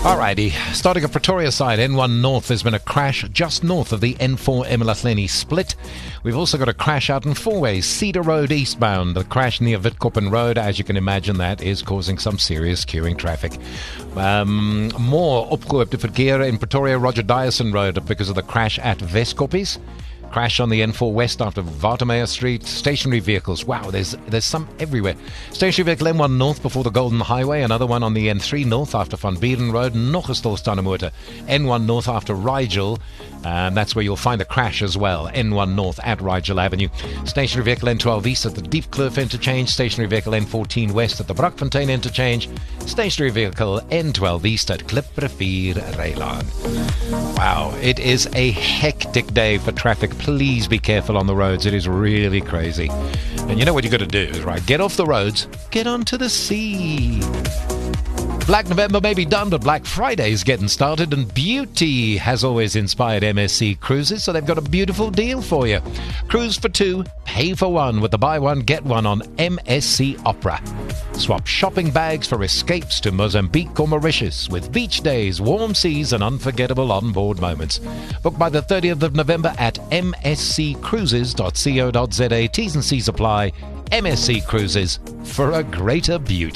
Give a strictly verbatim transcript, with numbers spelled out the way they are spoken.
Alrighty, starting at Pretoria side, N one North, there's been a crash just north of the N four eMalahleni split. We've also got a crash out in Fourways, Cedar Road eastbound. The crash near Witkoppen Road, as you can imagine, that is causing some serious queuing traffic. Um, more opgehoopte verkeer in Pretoria, Roger Dyerson Road, because of the crash at Westkoppies. Crash on the N four West after Watermeyer Street. Stationary vehicles. Wow, there's there's some everywhere. Stationary vehicle N one North before the Golden Highway. Another one on the N three North after Van Buren Road. Nog 'n stilstaande motor. N one North after Rigel. Um, that's where you'll find the crash as well. N one North at Rigel Avenue. Stationary vehicle N twelve East at the Diepkloof interchange. Stationary vehicle N fourteen West at the Brakfontein interchange. Stationary vehicle N twelve East at Kliprivier Reilaan. Wow, it is a hectic day for traffic. Please be careful on the roads. It is really crazy. And you know what you got to do, right? Get off the roads, get onto the sea. Black November may be done, but Black Friday is getting started, and beauty has always inspired M S C Cruises, so they've got a beautiful deal for you. Cruise for two, pay for one with the buy one, get one on M S C Opera. Swap shopping bags for escapes to Mozambique or Mauritius with beach days, warm seas, and unforgettable onboard moments. Book by the thirtieth of November at m s c cruises dot co dot z a. T's and C's apply. M S C Cruises, for a greater beauty.